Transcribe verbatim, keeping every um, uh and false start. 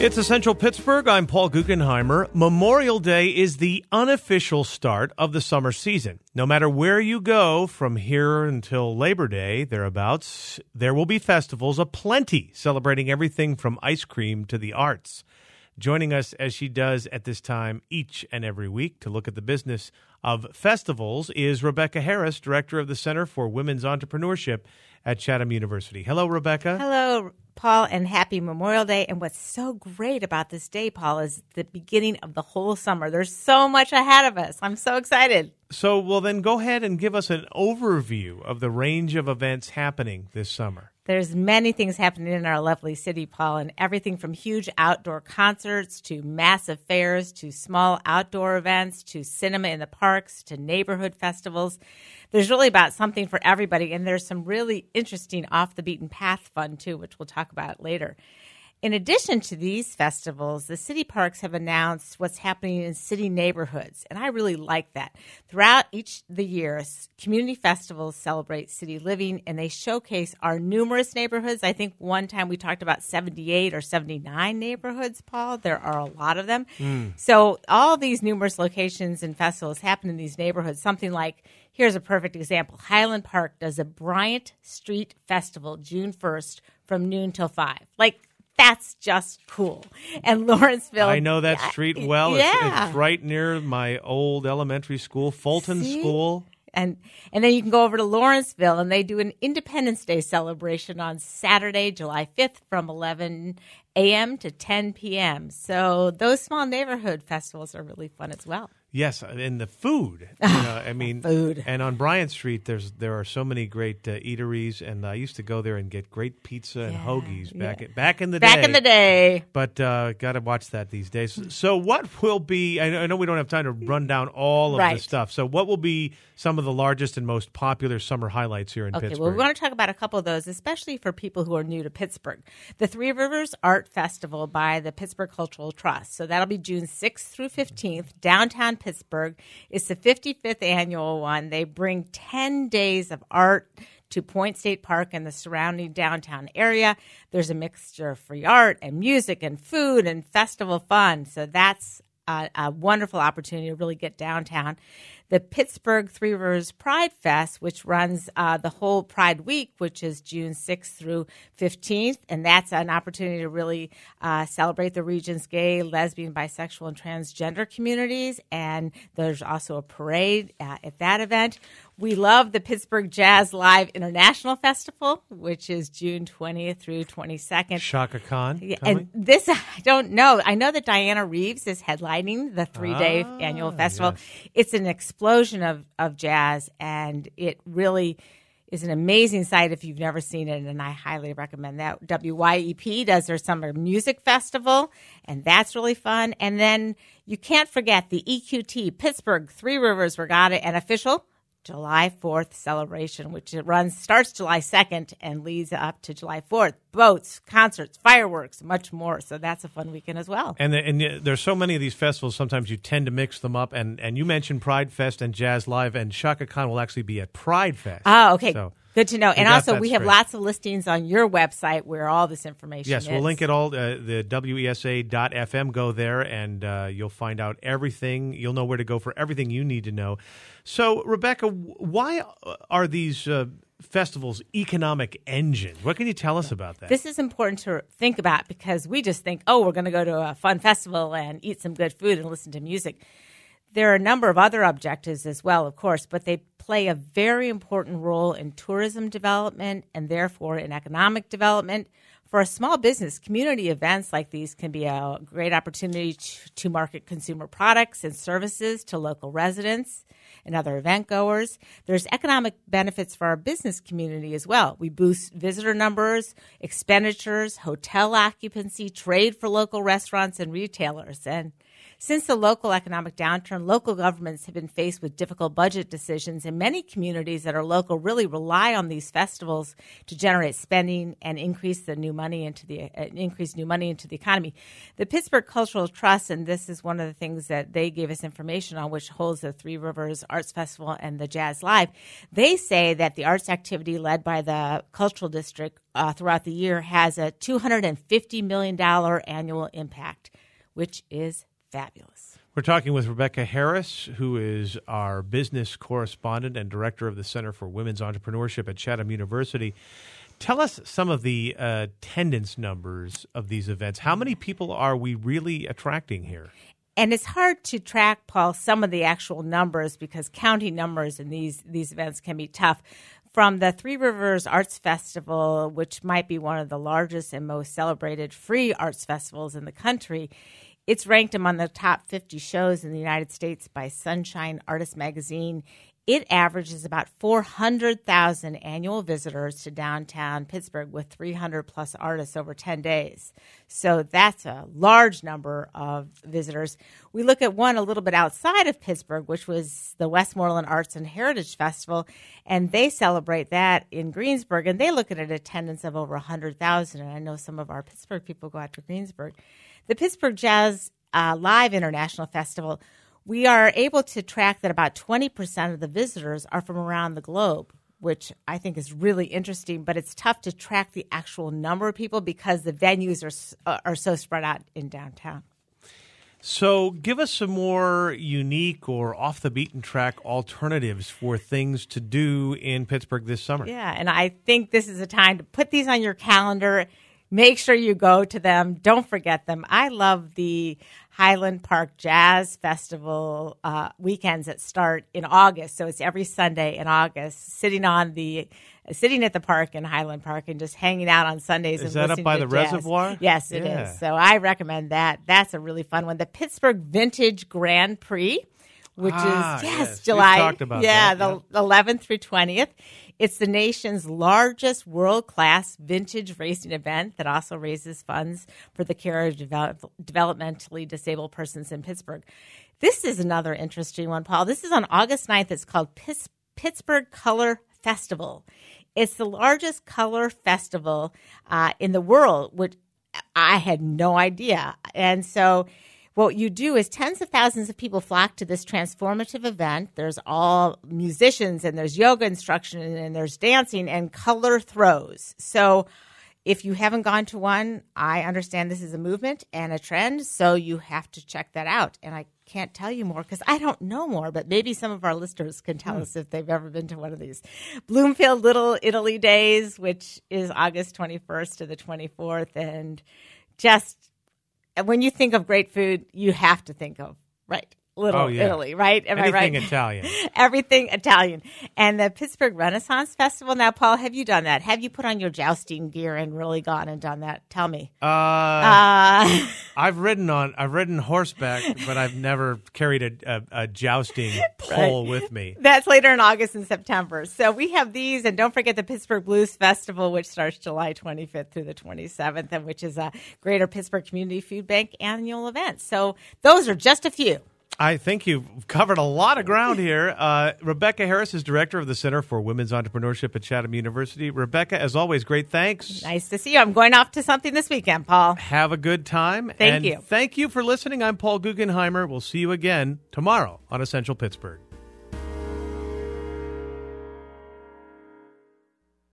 It's Essential Pittsburgh. I'm Paul Guggenheimer. Memorial Day is the unofficial start of the summer season. No matter where you go from here until Labor Day, thereabouts, there will be festivals aplenty celebrating everything from ice cream to the arts. Joining us as she does at this time each and every week to look at the business of festivals is Rebecca Harris, Director of the Center for Women's Entrepreneurship at Chatham University. Hello, Rebecca. Hello, Paul, and happy Memorial Day. And what's so great about this day, Paul, is the beginning of the whole summer. There's so much ahead of us. I'm so excited. So, well, then go ahead and give us an overview of the range of events happening this summer. There's many things happening in our lovely city, Paul, and everything from huge outdoor concerts to massive fairs to small outdoor events to cinema in the parks to neighborhood festivals. There's really about something for everybody, and there's some really interesting off-the-beaten-path fun, too, which we'll talk about later. In addition to these festivals, the city parks have announced what's happening in city neighborhoods, and I really like that. Throughout each of the years, community festivals celebrate city living, and they showcase our numerous neighborhoods. I think one time we talked about seventy-eight or seventy-nine neighborhoods, Paul. There are a lot of them. Mm. So all these numerous locations and festivals happen in these neighborhoods. Something like, here's a perfect example. Highland Park does a Bryant Street Festival June first from noon till five. Like, that's just cool. And Lawrenceville. I know that street well. Yeah. It's, it's right near my old elementary school, Fulton See? School. And and then you can go over to Lawrenceville, and they do an Independence Day celebration on Saturday, July fifth from eleven a.m. to ten p.m. So those small neighborhood festivals are really fun as well. Yes, and the food. You know, I mean, food. And on Bryant Street, there's there are so many great uh, eateries, and I used to go there and get great pizza and yeah, hoagies back yeah. in, back in the back day. Back in the day. But uh, got to watch that these days. So what will be? I know, I know we don't have time to run down all of right. the stuff. So what will be some of the largest and most popular summer highlights here in okay, Pittsburgh? Well, we want to talk about a couple of those, especially for people who are new to Pittsburgh. The Three Rivers Art Festival by the Pittsburgh Cultural Trust. So that'll be June sixth through fifteenth, downtown Pittsburgh. It's the fifty-fifth annual one. They bring ten days of art to Point State Park and the surrounding downtown area. There's a mixture of free art and music and food and festival fun. So that's a, a wonderful opportunity to really get downtown. The Pittsburgh Three Rivers Pride Fest, which runs uh, the whole Pride Week, which is June sixth through fifteenth, and that's an opportunity to really uh, celebrate the region's gay, lesbian, bisexual, and transgender communities. And there's also a parade uh, at that event. We love the Pittsburgh Jazz Live International Festival, which is June twentieth through twenty-second. Chaka Khan yeah, coming? And this, I don't know. I know that Diana Reeves is headlining the three-day ah, annual festival. Yes. It's an explosion of, of jazz, and it really is an amazing sight if you've never seen it, and I highly recommend that. W Y E P does their summer music festival, and that's really fun. And then you can't forget the E Q T, Pittsburgh Three Rivers Regatta and official July fourth celebration, which it runs starts July second and leads up to July fourth. Boats, concerts, fireworks, much more. So that's a fun weekend as well. And, the, and there's so many of these festivals, sometimes you tend to mix them up. And, and you mentioned Pride Fest and Jazz Live, and Chaka Khan will actually be at Pride Fest. Oh, okay. So good to know. And also, we have straight. lots of listings on your website where all this information yes, is. Yes, we'll link it all, uh, the W E S A dot F M. Go there, and uh, you'll find out everything. You'll know where to go for everything you need to know. So, Rebecca, why are these uh, festivals economic engines? What can you tell us about that? This is important to think about because we just think, oh, we're going to go to a fun festival and eat some good food and listen to music. There are a number of other objectives as well, of course, but they play a very important role in tourism development and therefore in economic development. For a small business, community events like these can be a great opportunity to, to market consumer products and services to local residents and other event goers. There's economic benefits for our business community as well. We boost visitor numbers, expenditures, hotel occupancy, trade for local restaurants and retailers. And Since the local economic downturn, local governments have been faced with difficult budget decisions, and many communities that are local really rely on these festivals to generate spending and increase the new money into the uh, increase new money into the economy. The Pittsburgh Cultural Trust, and this is one of the things that they gave us information on, which holds the Three Rivers Arts Festival and the Jazz Live. They say that the arts activity led by the Cultural District uh, throughout the year has a two hundred fifty million dollars annual impact, which is fabulous. We're talking with Rebecca Harris, who is our business correspondent and director of the Center for Women's Entrepreneurship at Chatham University. Tell us some of the uh, attendance numbers of these events. How many people are we really attracting here? And it's hard to track, Paul, some of the actual numbers because counting numbers in these, these events can be tough. From the Three Rivers Arts Festival, which might be one of the largest and most celebrated free arts festivals in the country, it's ranked among the top fifty shows in the United States by Sunshine Artist Magazine. It averages about four hundred thousand annual visitors to downtown Pittsburgh with three hundred plus artists over ten days. So that's a large number of visitors. We look at one a little bit outside of Pittsburgh, which was the Westmoreland Arts and Heritage Festival, and they celebrate that in Greensburg, and they look at an attendance of over one hundred thousand, and I know some of our Pittsburgh people go out to Greensburg. The Pittsburgh Jazz uh, Live International Festival, we are able to track that about twenty percent of the visitors are from around the globe, which I think is really interesting, but it's tough to track the actual number of people because the venues are, are so spread out in downtown. So give us some more unique or off-the-beaten-track alternatives for things to do in Pittsburgh this summer. Yeah, and I think this is a time to put these on your calendar. Make sure you go to them. Don't forget them. I love the Highland Park Jazz Festival uh, weekends that start in August. So it's every Sunday in August, sitting on the sitting at the park in Highland Park and just hanging out on Sundays. Is and that up by the jazz. reservoir? Yes, it yeah. is. So I recommend that. That's a really fun one. The Pittsburgh Vintage Grand Prix, which ah, is yes, yes. July. We've talked about yeah, that. the eleventh through twentieth. It's the nation's largest world-class vintage racing event that also raises funds for the care of develop- developmentally disabled persons in Pittsburgh. This is another interesting one, Paul. This is on August ninth. It's called Pitts- Pittsburgh Color Festival. It's the largest color festival uh, in the world, which I had no idea. And so what you do is tens of thousands of people flock to this transformative event. There's all musicians and there's yoga instruction and there's dancing and color throws. So if you haven't gone to one, I understand this is a movement and a trend, so you have to check that out. And I can't tell you more because I don't know more, but maybe some of our listeners can tell hmm. us if they've ever been to one of these. Bloomfield Little Italy Days, which is August twenty-first to the twenty-fourth, and just when you think of great food, you have to think of, right, Little oh, yeah. Italy, right? Am Anything I right? Italian. Everything Italian. And the Pittsburgh Renaissance Festival. Now, Paul, have you done that? Have you put on your jousting gear and really gone and done that? Tell me. Uh, uh I've ridden on, I've ridden horseback, but I've never carried a, a, a jousting pole right. with me. That's later in August and September. So we have these, and don't forget the Pittsburgh Blues Festival, which starts July twenty-fifth through the twenty-seventh, and which is a Greater Pittsburgh Community Food Bank annual event. So those are just a few. I think you've covered a lot of ground here. Uh, Rebecca Harris is director of the Center for Women's Entrepreneurship at Chatham University. Rebecca, as always, great thanks. Nice to see you. I'm going off to something this weekend, Paul. Have a good time. Thank and you. Thank you for listening. I'm Paul Guggenheimer. We'll see you again tomorrow on Essential Pittsburgh.